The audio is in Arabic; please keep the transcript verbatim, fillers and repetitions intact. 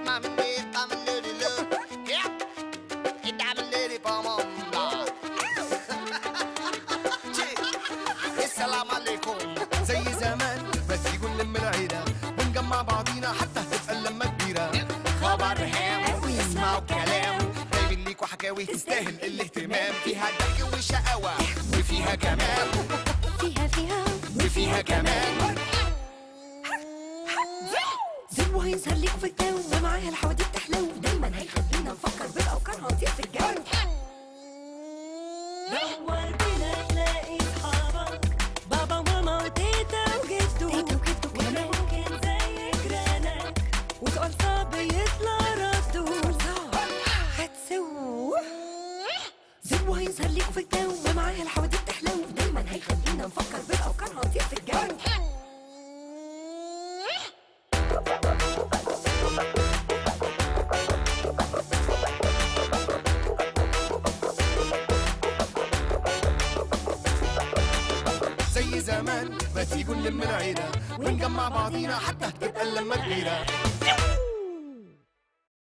السلام عليكم. زي زمان ما تيجوا نلم العيلة ونجمع بعضينا حتى هتبقى اللمة كبيرة. خبر هام واسمعوا كلام جايبين ليكوا حكاوي تستاهل الاهتمام. فيها ضحك وشقاوة وفيها كمان فيها فيها وفيها كمان زو هيظهر ليكوا في الجو ومعاها الحواديت تحلو. دايما هيخلينا نفكر بالأفكار هنطير في الجو. دور بينا تلاقي صحابك بابا وماما وتيتا وجدو تيتا وجدو كمان ممكن زي جيرانك وسؤال صعب يطلع رده هتسو زو هيظهر ليكوا في الجو ومعاها الحواديت تحلو. دايما هيخلينا نفكر بالأفكار هنطير في الجو. زي زمان ما تيجوا نلم العيلة ونجمع بعضينا حتى هتبقى اللمة كبيرة.